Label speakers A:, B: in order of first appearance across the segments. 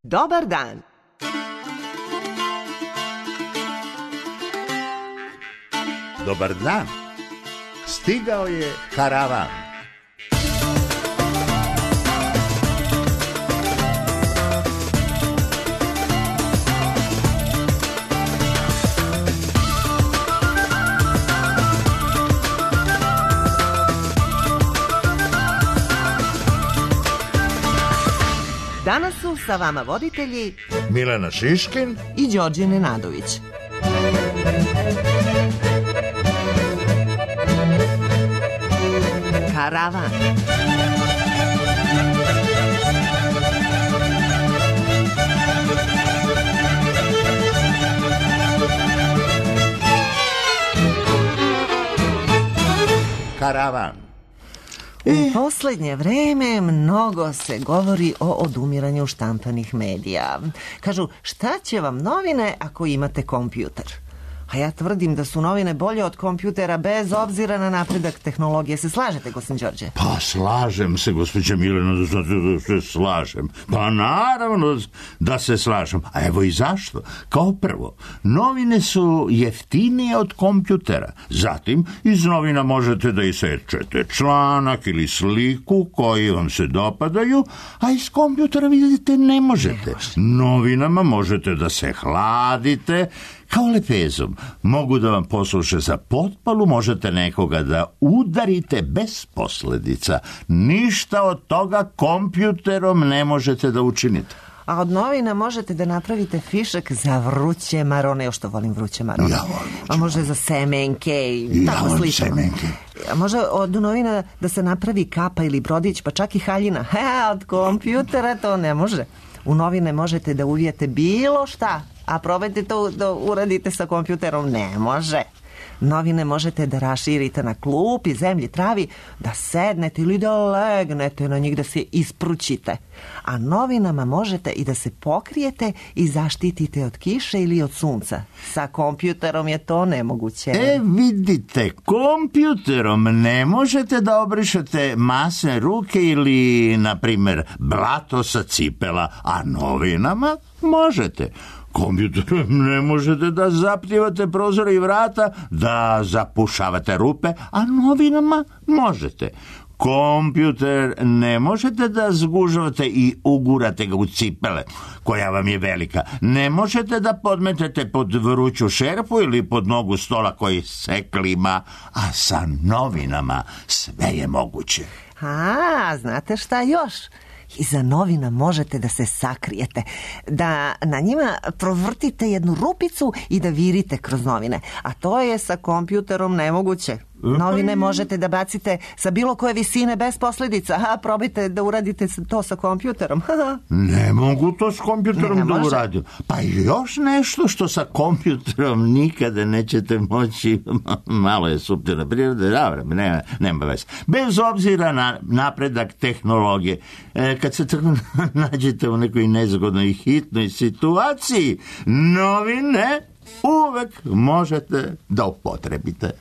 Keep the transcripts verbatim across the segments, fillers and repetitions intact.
A: Dobar dan.
B: Dobar dan. Stigao je karavan.
A: Danas su sa vama voditelji
B: Milena Šiškin
A: i Đorđe Nenadović. Karavan.
B: Karavan.
A: U posljednje vreme mnogo se govori o odumiranju štampanih medija. Kažu, šta će vam novine ako imate kompjuter? A ja tvrdim da su novine bolje od kompjutera bez obzira na napredak tehnologije. Se slažete, gospodin Đorđe?
B: Pa slažem se, gospođa Milena, da se slažem. Pa naravno da se slažem. A evo i zašto. Kao prvo, novine su jeftinije od kompjutera. Zatim, iz novina možete da isečete članak ili sliku koji vam se dopadaju, a iz kompjutera, vidite, ne možete. Novinama možete da se hladite, kao lepezom. Mogu da vam posluše za potpalu, možete nekoga da udarite bez posledica. Ništa od toga kompjuterom ne možete da učinite.
A: A od novina možete da napravite fišak za vruće marone. Još što volim vruće marone.
B: Ja volim vruće.
A: A može za semenke i
B: ja
A: tako
B: volim
A: slično.
B: semenke.
A: A može od novina da se napravi kapa ili brodić, pa čak i haljina. Ha, od kompjutera to ne može. U novine možete da uvijete bilo šta, a probajte to da uradite sa kompjuterom, ne može. Novine možete da raširite na klupi, zemlji, travi, da sednete ili da legnete na njih, da se isprućite. A novinama možete i da se pokrijete i zaštitite od kiše ili od sunca. Sa kompjuterom je to nemoguće.
B: E, vidite, kompjuterom ne možete da obrišete masne ruke ili, na primjer, blato sa cipela, a novinama možete. Kompjuterom ne možete da zaptivate prozore i vrata, da zapušavate rupe, a novinama možete. Kompjuter ne možete da zgužvate i ugurate ga u cipele, koja vam je velika. Ne možete da podmetete pod vruću šerpu ili pod nogu stola koji se klima, a sa novinama sve je moguće.
A: A, znate šta još? Iza novina možete da se sakrijete, da na njima provrtite jednu rupicu i da virite kroz novine. A to je sa kompjuterom nemoguće. Novine možete da bacite sa bilo koje visine bez posljedica. A probajte da uradite to sa kompjuterom.
B: Ne mogu to s kompjuterom
A: ne, ne
B: da
A: može.
B: uradim. Pa još nešto što sa kompjuterom nikada nećete moći. Malo je suptilna priroda. Dobro, nema, nema veze. Bez obzira na napredak tehnologije, e, kad se tako nađete u nekoj nezgodnoj i hitnoj situaciji, novine uvek možete da upotrebite.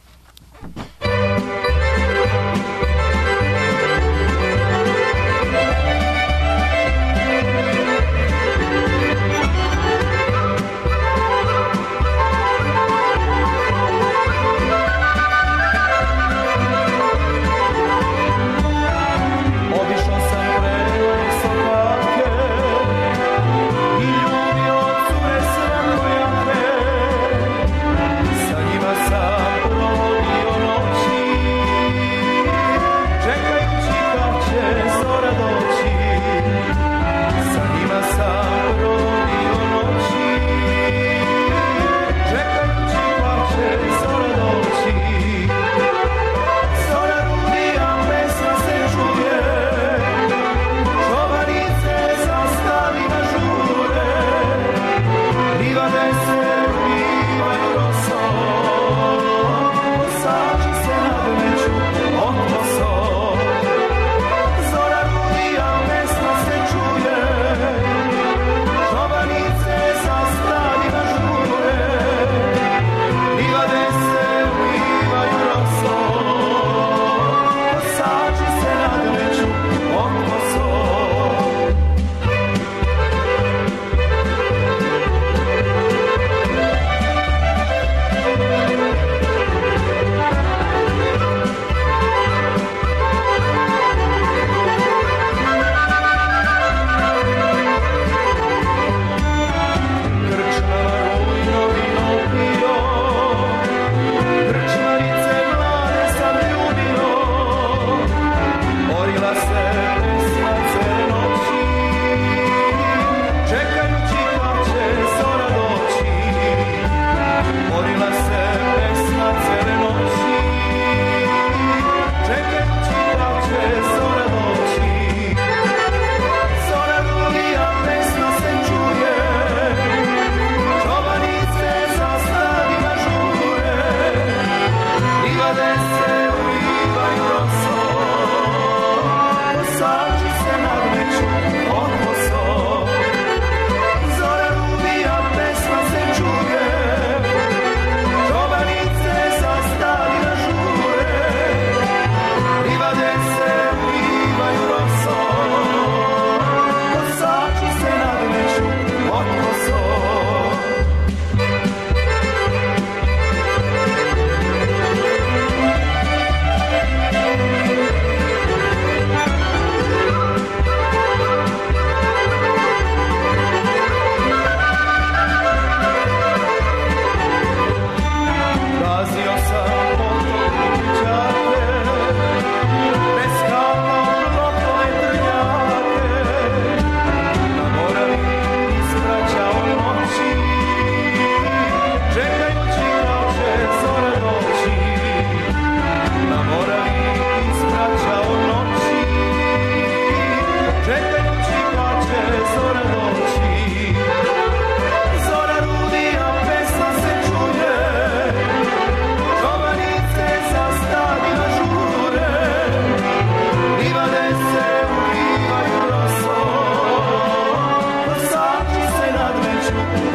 C: Sa njima sam provodio noći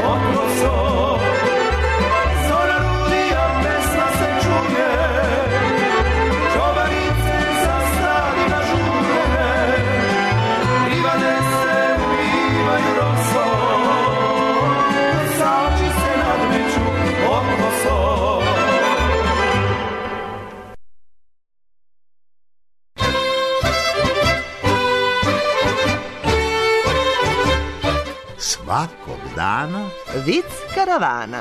B: Svakog dana
A: Vic karavana.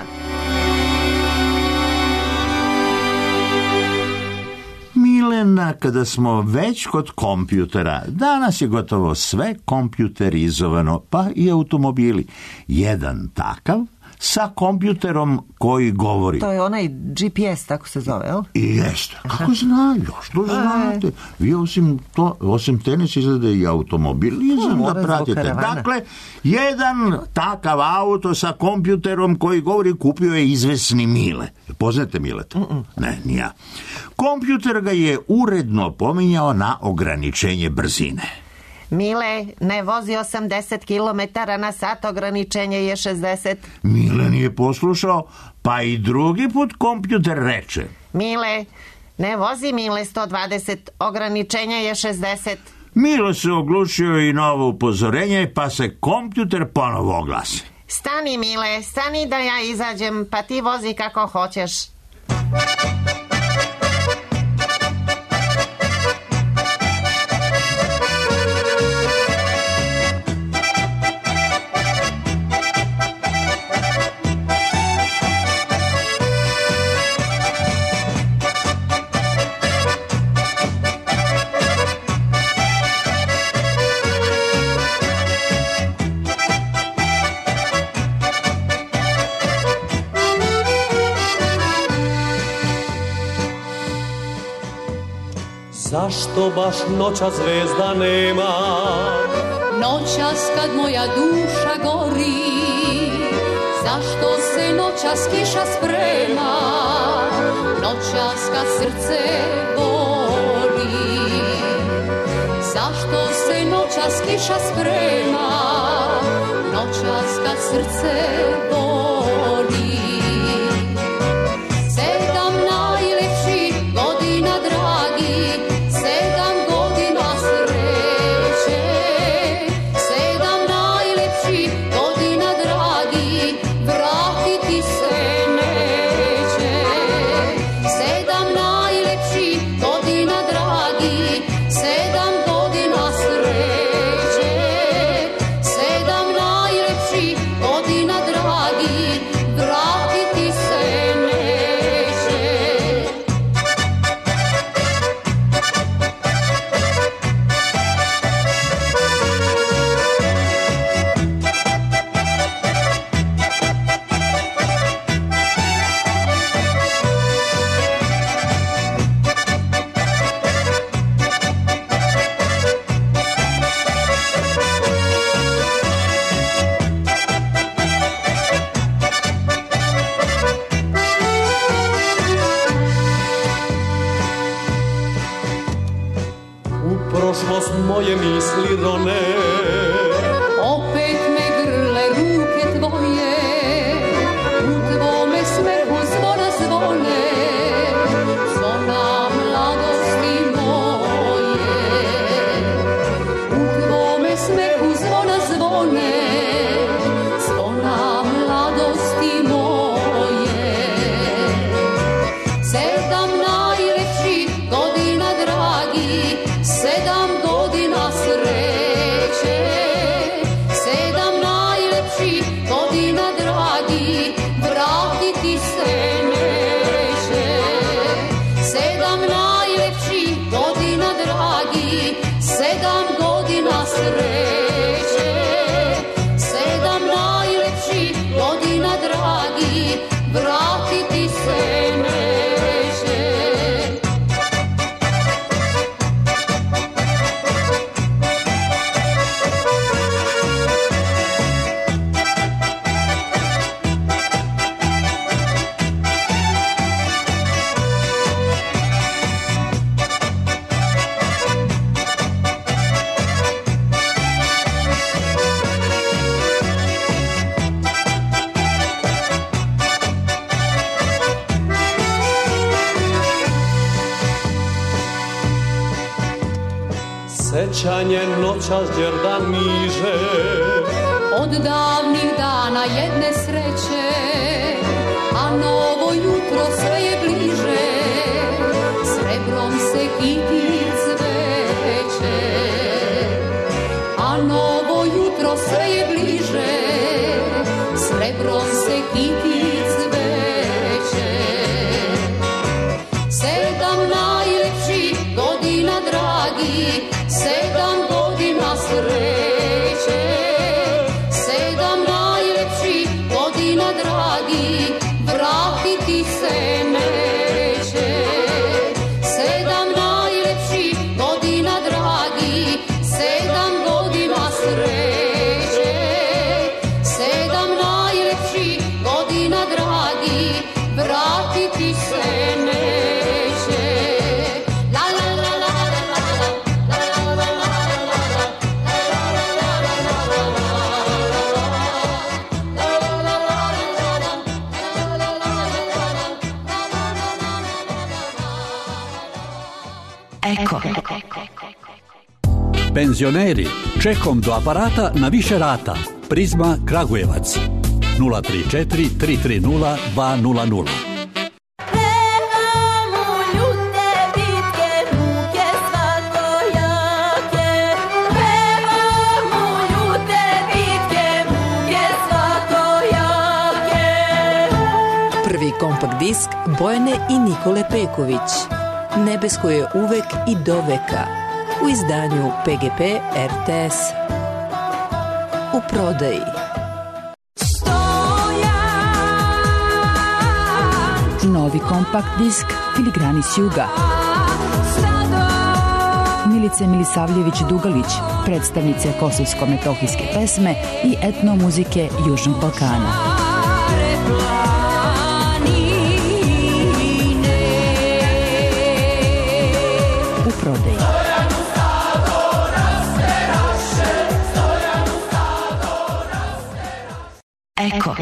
B: Milena, kada smo već kod kompjutera, danas je gotovo sve kompjuterizovano, pa i automobili. Jedan takav sa kompjuterom koji govori.
A: To je onaj G P S, tako se zove, jel?
B: I jeste. Kako znaju? Što znate? Vi osim, to, osim tenis izgleda i automobilizam da pratite. Dakle, jedan takav auto sa kompjuterom koji govori kupio je izvesni Mile. Poznate Mileta? Mm-mm. Ne, nija. Kompjuter ga je uredno pominjao na ograničenje brzine.
A: Mile, ne vozi osamdeset kilometara na sat, ograničenje je šezdeset.
B: Mile nije poslušao, pa i drugi put kompjuter reče.
A: Mile, ne vozi Mile sto dvadeset, ograničenje je šezdeset.
B: Mile se oglušio i na ovo upozorenje, pa se kompjuter ponovo oglasi.
A: Stani Mile, stani da ja izađem, pa ti vozi kako hoćeš.
C: Zašto baš noća zvezda nema?
D: Noćas kad moja duša gori, zašto se noćas kiša sprema? Noćas kad srce boli, zašto se noćas kiša sprema? Noćas kad srce boli. Sedam najlepših godina, dragi, sedam godina sreće, sedam najlepših godina, dragi, vratiti se neće. Sedam najlepših godina, dragi, sedam godina sreće, sedam najlepših godina, dragi, vratiti se neće.
C: U prošlost moje misli rone,
D: Opet me grle ruke tvoje, u tvome smehu zvona zvone, zvona mladosti moje. U tvome smehu zvona zvone, zvona mladosti moje. Sedam najlepših godina, dragi, sedam godina sreće,
C: sećanje noćas đerdan miže.
D: Od davnih dana jedne sreće, a novo jutro sve je bliže, srebrom se kiti cveće. A novo jutro sve je bliže, srebrom se kiti cveće. Sedam najlepših godina, dragi, sedam godina sreće. Sedam najlepših godina, dragi, vratiti se neće. Sedam najlepših godina, dragi, sedam godina sreće. Sedam najlepših godina, dragi, vratiti se neće. La la la la la la la la la
E: Eko.
F: Penzioneri, čekom do aparata na više rata. Prizma Kragujevac nula tri četiri tri tri nula dva nula nula.
E: Prvi kompakt disk Bojane i Nikole Peković. Nebesko je uvek i doveka. U izdanju P G P R T S. U prodaji.
G: Novi kompakt disk Filigrani s juga. Milice Milisavljević-Dugalić, predstavnice kosovsko-metohijske pesme i etnomuzike Južnog Balkana. U prodaji.
E: Eko.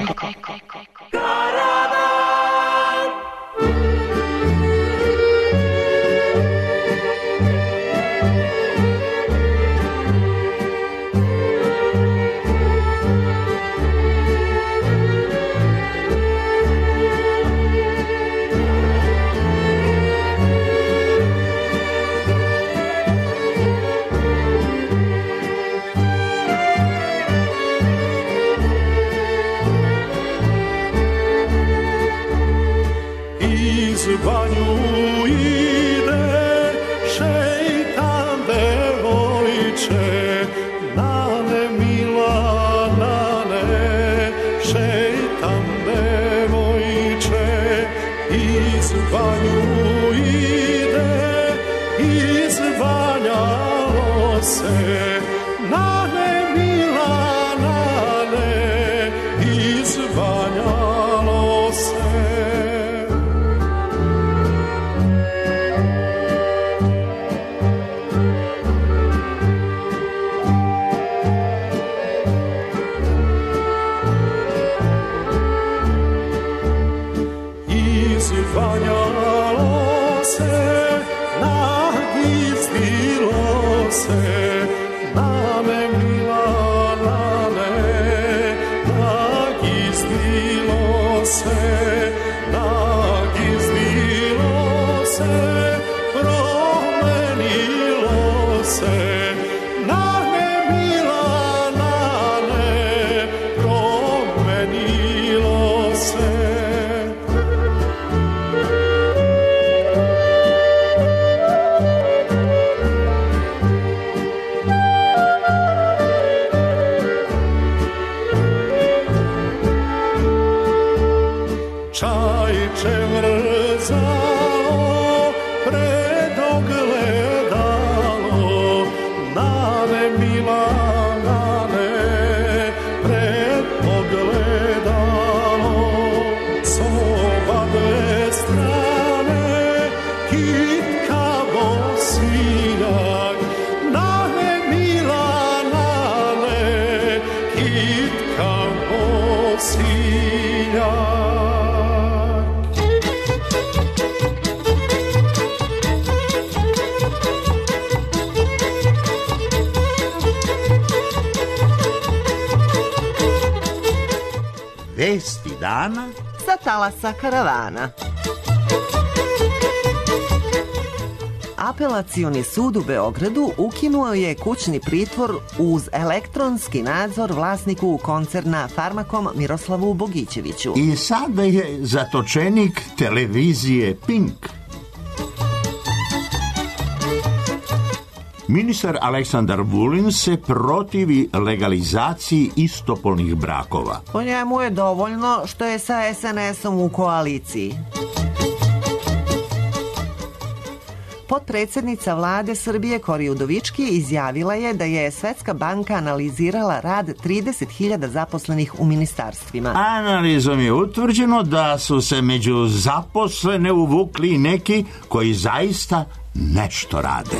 B: Vesti dana
A: sa talasa karavana. Apelacioni sud u Beogradu ukinuo je kućni pritvor uz elektronski nadzor vlasniku koncerna Farmakom Miroslavu Bogićeviću.
B: I sada je zatočenik televizije Pink. Ministar Aleksandar Vulin se protivi legalizaciji istopolnih brakova.
A: Po njemu je dovoljno što je sa es en esom u koaliciji. Potpredsjednica vlade Srbije Kori Udovički izjavila je da je Svetska banka analizirala rad trideset hiljada zaposlenih u ministarstvima.
B: Analizom je utvrđeno da su se među zaposlene uvukli neki koji zaista nešto rade.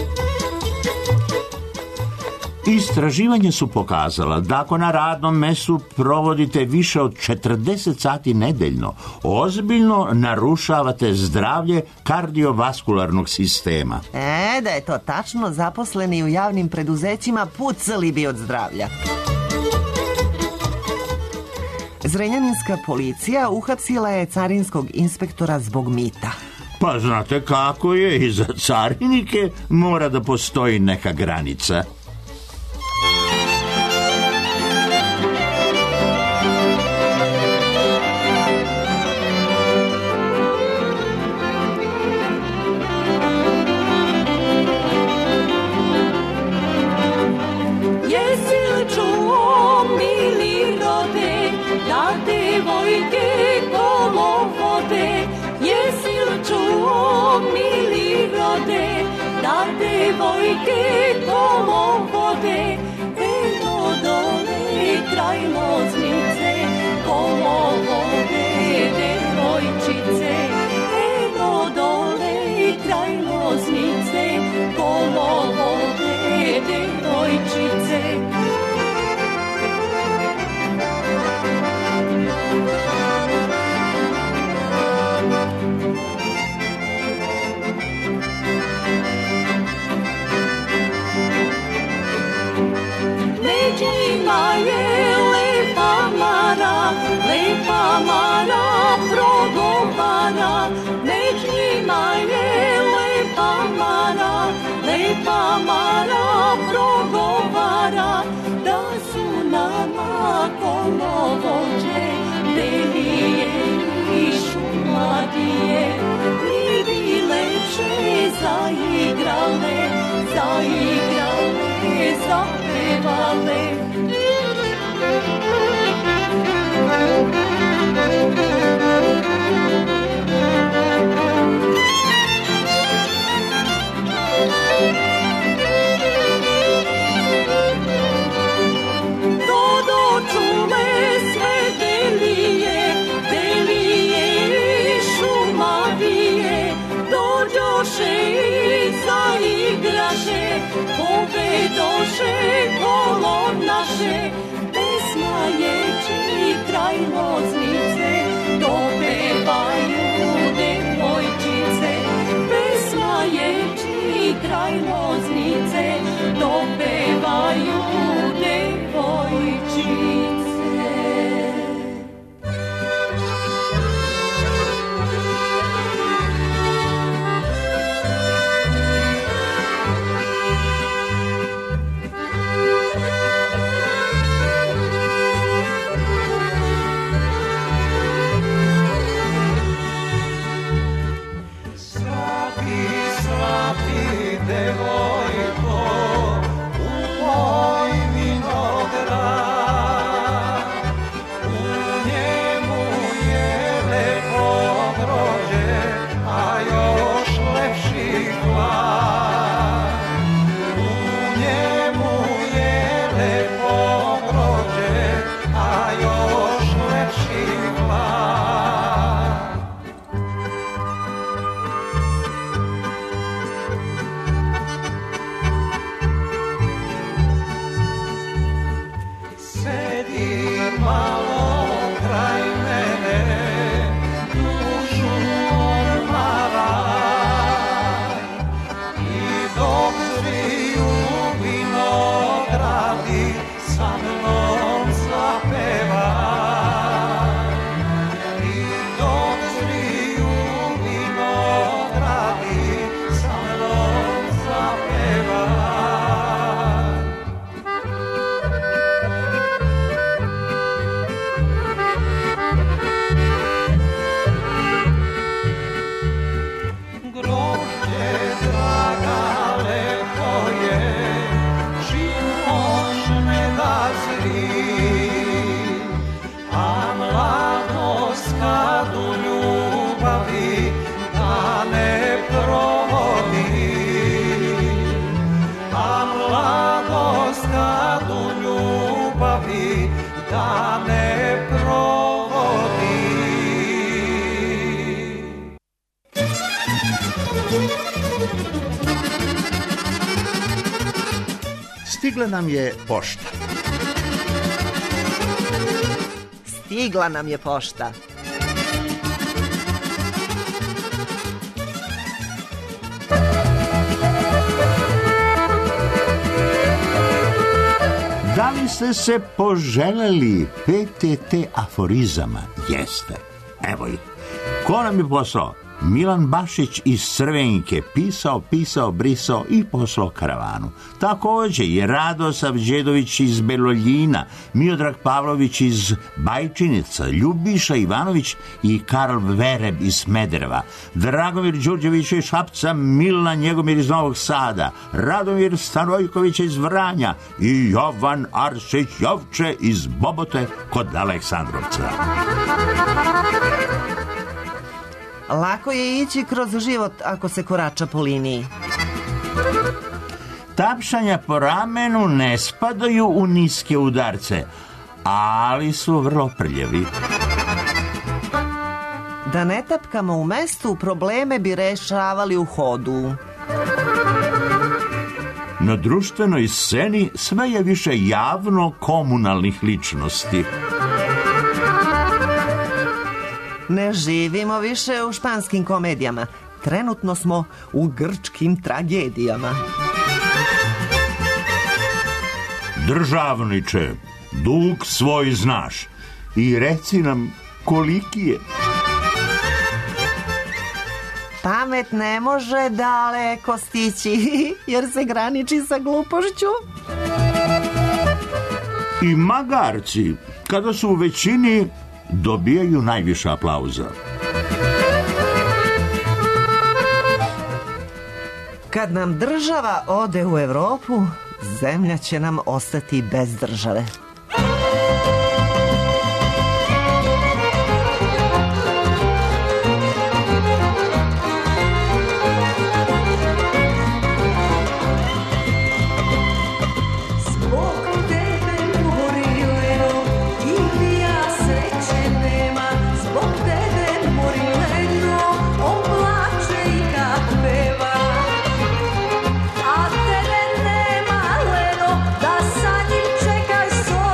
B: Istraživanje su pokazala da ako na radnom mestu provodite više od četrdeset sati nedeljno, ozbiljno narušavate zdravlje kardiovaskularnog sistema.
A: E, da je to tačno, zaposleni u javnim preduzećima pucali bi od zdravlja. Zrenjaninska policija uhapsila je carinskog inspektora zbog mita.
B: Pa znate kako je, i za carinike mora da postoji neka granica.
H: Devojke kolo vode, eno dole kraj Loznice, kolo vode devojčice, eno dole kraj Loznice, kolo vode devojčice. Lepa Mara progovara, među njima je lepa Mara, lepa Mara progovara, da su nama kolovođe, delije i šumadije, mi bi lepše zaigrale, zaigrale, zapevale. Dodo čule sve delije, delije i šumadije, dođoše i zaigraše, povedoše kolo naše, pesmajeći kraj Loznice, dopevaju devojčice, pesmajeći kraj Loznice, dopevaju devojčice.
I: Sa mnom zapeva
C: dane provodi.
B: Stigla nam je pošta.
A: Stigla nam je pošta.
B: Da li ste se poželeli P T T aforizama? Jeste. Evo ih. Ko nam je poslao? Milan Bašić iz Crvenke, pisao, pisao, brisao i poslao karavanu. Također je Rado Savđedović iz Beloljina, Miodrag Pavlović iz Bajčinica, Ljubiša Ivanović i Karl Vereb iz Smedereva, Dragomir Đurđević iz Šapca, Milan Njegomir iz Novog Sada, Radomir Stanojković iz Vranja i Jovan Arsić Jovče iz Bobote kod Aleksandrovca.
A: Lako je ići kroz život ako se korača po liniji.
B: Tapšanja po ramenu ne spadaju u niske udarce, ali su vrlo prljevi.
A: Da ne tapkamo u mestu, probleme bi rešavali u hodu.
B: Na društvenoj sceni sve je više javno komunalnih ličnosti.
A: Ne živimo više u španskim komedijama. Trenutno smo u grčkim tragedijama.
B: Državniče, dug svoj znaš i reci nam koliki je.
A: Pamet ne može daleko stići, jer se graniči sa glupošću.
B: I magarci, kada su u većini, dobijaju najviše aplauza.
A: Kad nam država ode u Evropu, zemlja će nam ostati bez države.
H: A tebe nema, Leno, da sa njim čekaš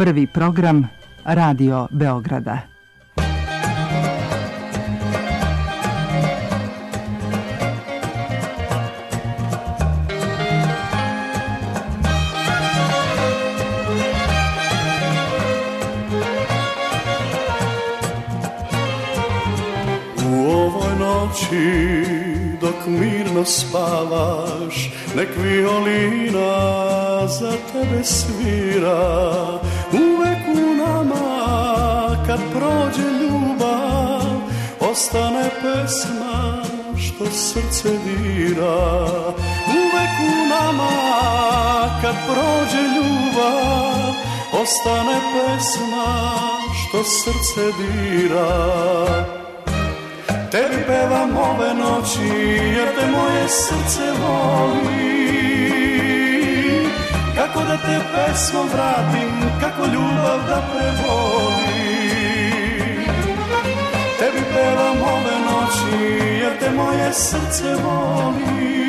G: Prvi program Radio Beograda.
I: Dok mirno spavaš, nek violina za tebe svira. Uvek u nama kad prođe ljubav, ostane pesma što srce dira. Uvek u nama kad prođe ljubav, ostane pesma što srce dira. Tebi pevam ove noći jer te moje srce voli. Kako da te pesmom vratim, kako ljubav da prevoli. Tebi pevam ove noći jer te moje srce voli.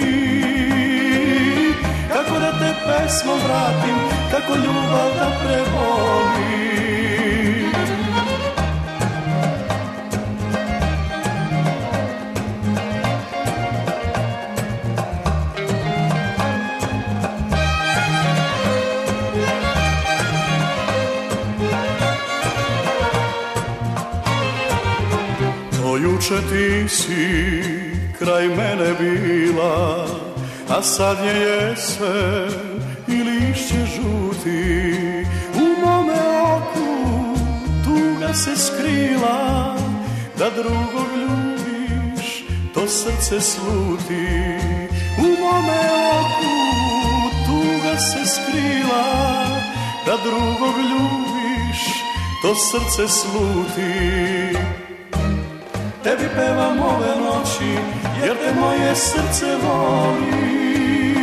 I: Kako da te pesmom vratim, kako ljubav da prevoli. Juče ti si kraj mene bila, a sad je jesen i lišće žuti. U mome oku tuga se skrila, da drugog ljubiš, to srce sluti. U mome oku tuga se skrila, da drugog ljubiš, to srce sluti. Tebi pevam ove noći, jer te moje srce voli.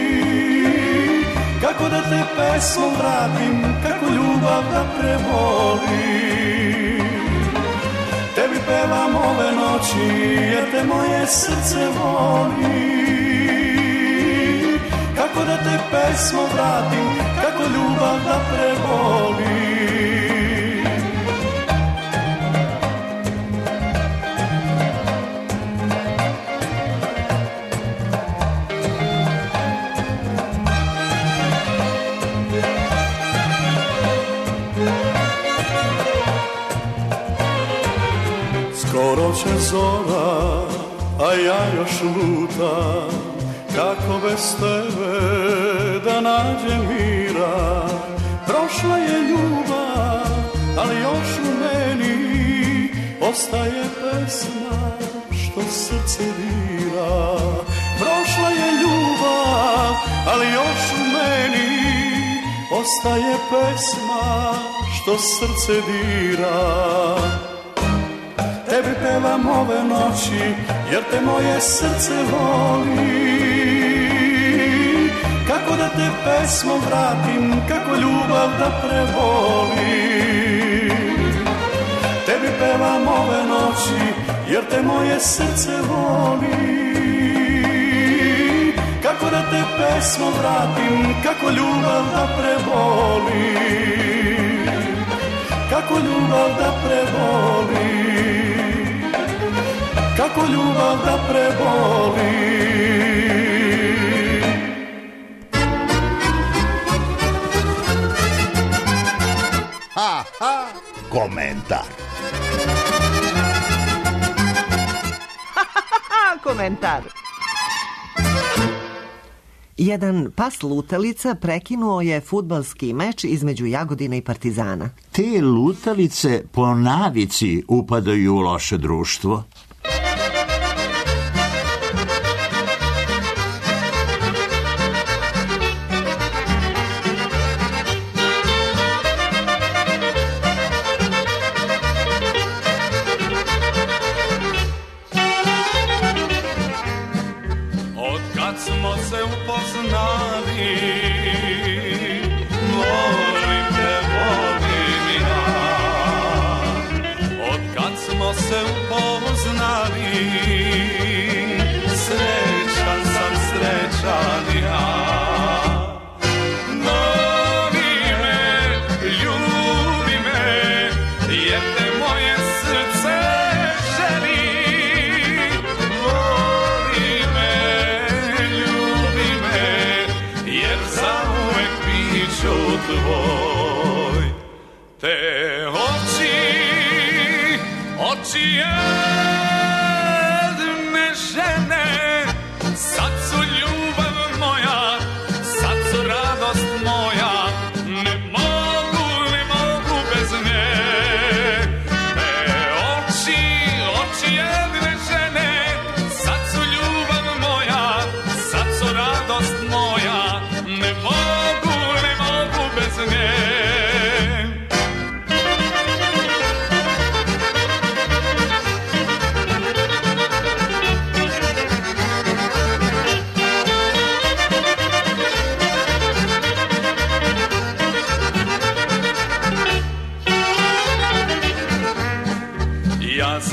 I: Kako da te pesmom vratim, kako ljubav da prevoli. Tebi pevam ove noći, jer te moje srce voli. Kako da te pesmom vratim, kako ljubav da prevoli. Skoro će zora, a ja još lutam, kako bez tebe da nađem mira. Prošla je ljubav, ali još u meni ostaje pesma što srce dira. Prošla je ljubav, ali još u meni ostaje pesma što srce dira. Tebi pevam ove noći, jer te moje srce voli. Kako da te pesmom vratim, kako ljubav da prevoli. Tebi pevam ove noći, jer te moje srce voli. Kako da te pesmom vratim, kako ljubav da prevoli. Kako ljubav da prevoli. Kako ljubav da preboli.
B: Ha, ha, komentar.
A: Komentar. Jedan pas lutalica prekinuo je fudbalski meč između Jagodine i Partizana.
B: Te lutalice po navici upadaju u loše društvo.
I: Voli me, ljubi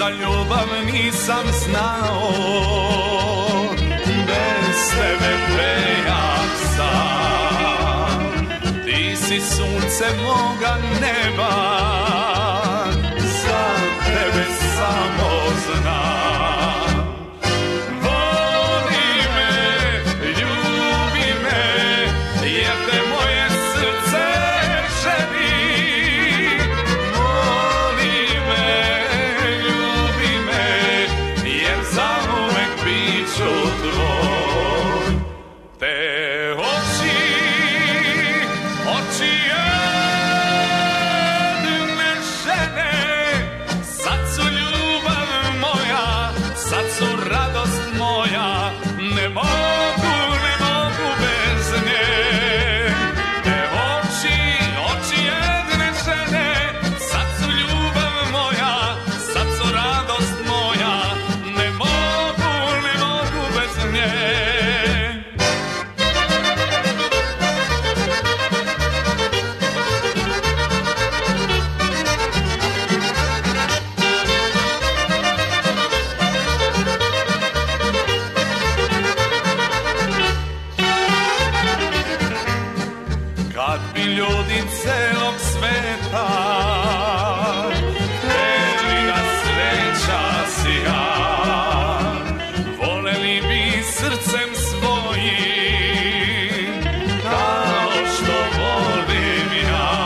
I: za ljubav nisam znao, bez tebe prejak sam. Ti si sunce moga neba, za tebe samo znam. Voli me, ljubi me, jer te moje srce želi. Voli me, ljubi me, jer zauvek bit ću tvoj. Te oči, oči jedne žene, sad su ljubav moja, sad su radost moja, ne mogu, ne mogu bez nje. Te oči, oči jedne žene, sad su ljubav moja, sad su radost moja, ne mogu, ne mogu bez nje. Kad bi ljudi celog sveta hteli da sreća sija, voleli bi srcem svojim kao što volim ja.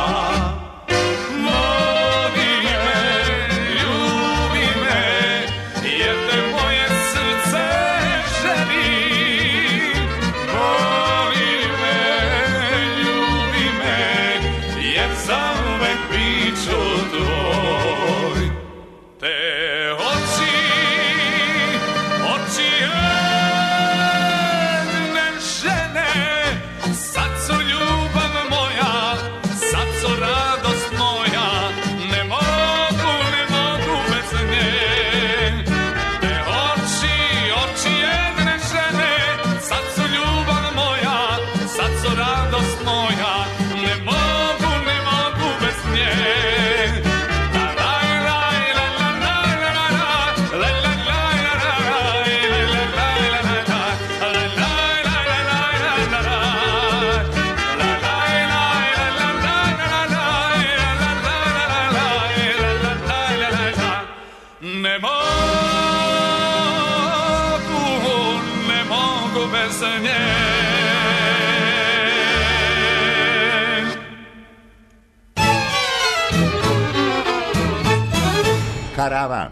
I: Voli me, ljubi me, jer te moje srce želi. Voli me, ljubi me, jer zauvek bit ću tvoj. Te oči, oči jedne žene, sad su ljubav moja, sad su radost moja, ne mogu, ne mogu bez nje. Te oči, oči jedne žene, sad su ljubav moja, sad su radost moja, ne mogu, ne mogu bez nje. Ne mogu, ne mogu bez nje.
B: Karavan.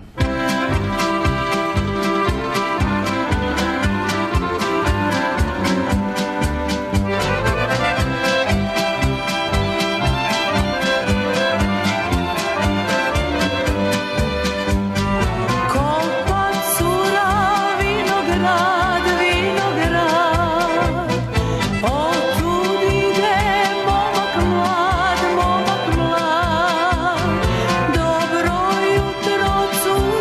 H: Kompa cura, vinograd, vinograd, otud ide momak mlad, momak mlad. Dobro jutro, cura.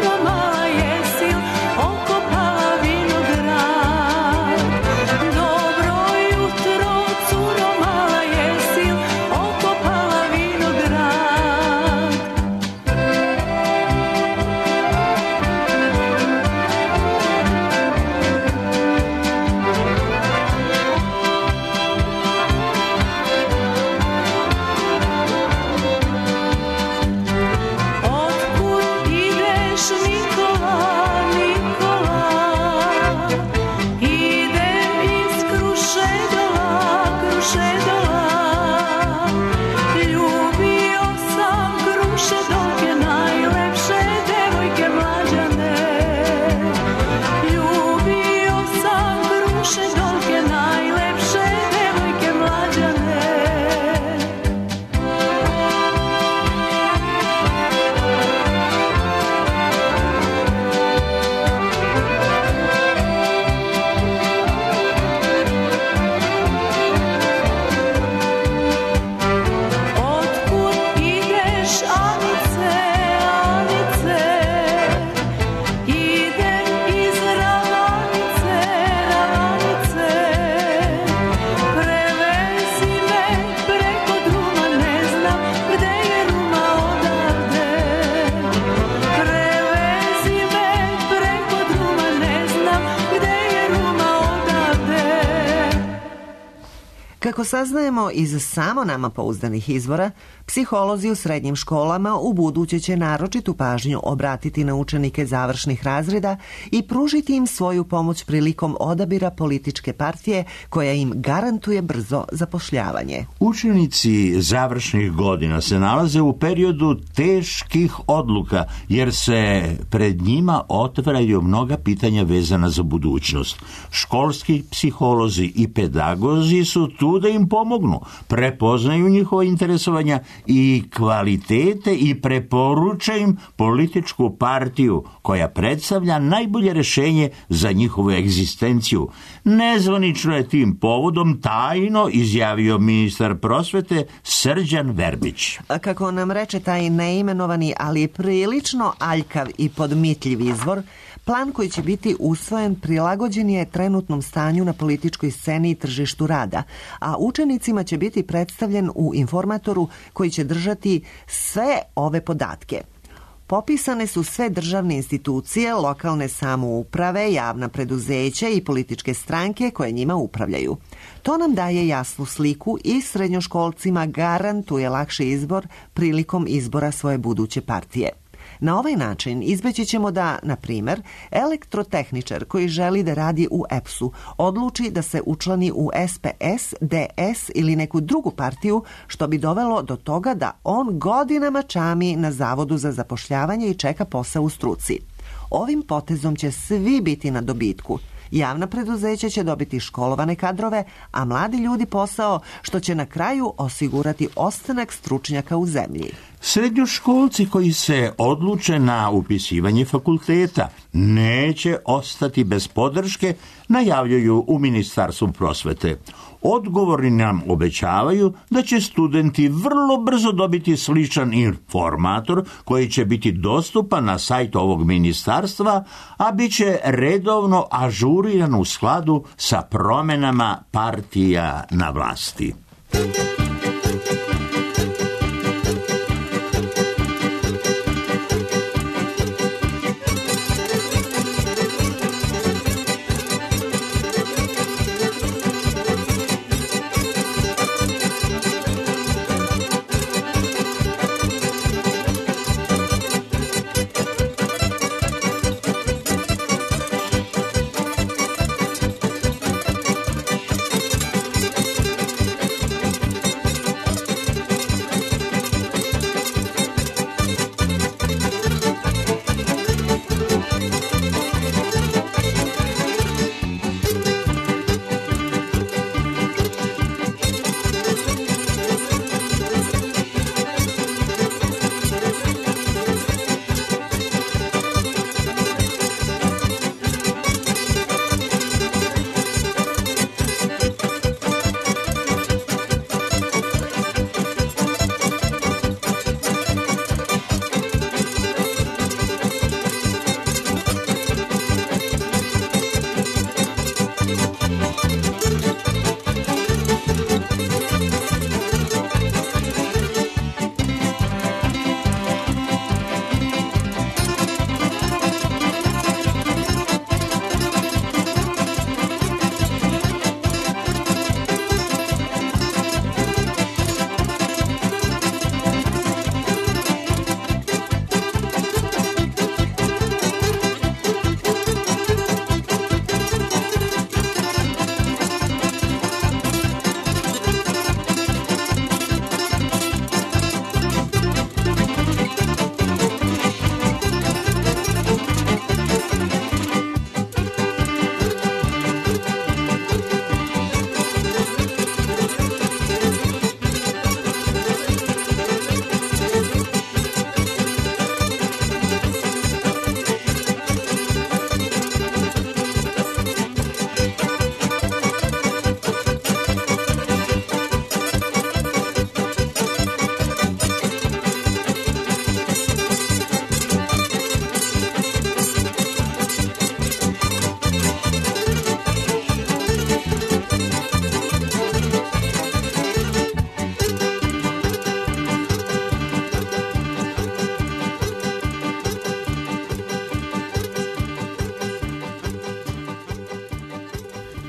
A: Kako saznajemo iz samo nama pouzdanih izvora, psiholozi u srednjim školama u buduće će naročitu pažnju obratiti na učenike završnih razreda i pružiti im svoju pomoć prilikom odabira političke partije koja im garantuje brzo zapošljavanje.
B: Učenici završnih godina se nalaze u periodu teških odluka jer se pred njima otvaraju mnoga pitanja vezana za budućnost. Školski psiholozi i pedagozi su tu da im pomognu, prepoznaju njihova interesovanja i kvalitete i preporučaju im političku partiju koja predstavlja najbolje rješenje za njihovu egzistenciju. Nezvanično je tim povodom tajno izjavio ministar prosvete Srđan Verbić.
A: Kako nam reče taj neimenovani, ali prilično aljkav i podmitljiv izvor, plan koji će biti usvojen prilagođen je trenutnom stanju na političkoj sceni i tržištu rada, a učenicima će biti predstavljen u informatoru koji će držati sve ove podatke. Popisane su sve državne institucije, lokalne samouprave, javna preduzeća i političke stranke koje njima upravljaju. To nam daje jasnu sliku i srednjoškolcima garantuje lakši izbor prilikom izbora svoje buduće partije. Na ovaj način izbeći ćemo da, na primjer, elektrotehničar koji želi da radi u E P S-u odluči da se učlani u S P S, D S ili neku drugu partiju, što bi dovelo do toga da on godinama čami na Zavodu za zapošljavanje i čeka posao u struci. Ovim potezom će svi biti na dobitku. Javna preduzeća će dobiti školovane kadrove, a mladi ljudi posao, što će na kraju osigurati ostanak stručnjaka u zemlji.
B: Srednjoškolci koji se odluče na upisivanje fakulteta neće ostati bez podrške, najavljuju u Ministarstvu prosvete. Odgovorni nam obećavaju da će studenti vrlo brzo dobiti sličan informator koji će biti dostupan na sajtu ovog ministarstva, a bit će redovno ažuriran u skladu sa promjenama partija na vlasti.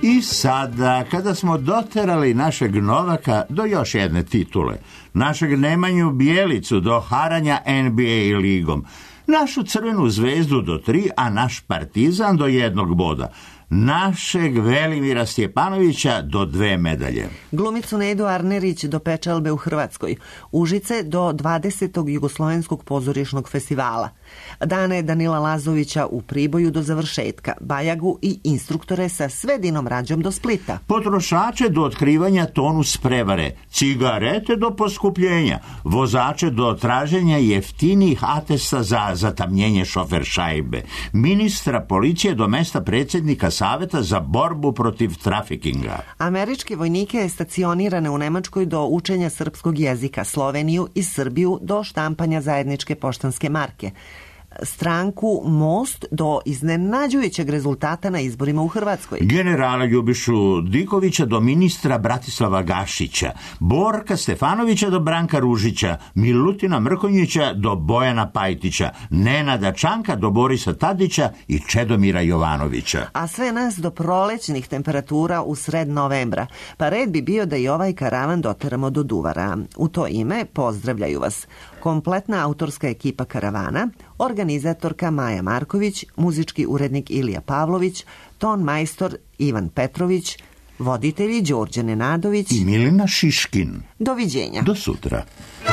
B: I sada, kada smo doterali našeg Novaka do još jedne titule, našeg Nemanju Bjelicu do haranja N B A ligom, našu Crvenu zvezdu do tri, a naš Partizan do jednog boda, našeg Velimira Stjepanovića do dve medalje.
A: Glumicu Nedu Arnerić do pečalbe u Hrvatskoj, Užice do dvadesetog Jugoslovenskog pozorišnog festivala, dane Danila Lazovića u Priboju do završetka, Bajagu i instruktore sa Svedinom Rađom do Splita.
B: Potrošače do otkrivanja tonus prevare, cigarete do poskupljenja, vozače do traženja jeftinih atesta za zatamnjenje šofer šajbe, ministra policije do mesta predsjednika Saveta za borbu protiv trafikinga.
A: Američke vojnike stacionirane u Nemačkoj do učenja srpskog jezika, Sloveniju i Srbiju do štampanja zajedničke poštanske marke, stranku Most do iznenađujućeg rezultata na izborima u Hrvatskoj,
B: generala Ljubišu Dikovića do ministra Bratislava Gašića, Borka Stefanovića do Branka Ružića, Milutina Mrkonjića do Bojana Pajtića, Nenada Čanka do Borisa Tadića i Čedomira Jovanovića.
A: A sve nas do prolećnih temperatura u sred novembra, pa red bi bio da i ovaj karavan doteramo do Duvara. U to ime pozdravljaju vas kompletna autorska ekipa karavana, organizatorka Maja Marković, muzički urednik Ilija Pavlović, ton majstor Ivan Petrović, voditelji Đorđe Nenadović
B: i Milena Šiškin.
A: Doviđenja.
B: Do sutra.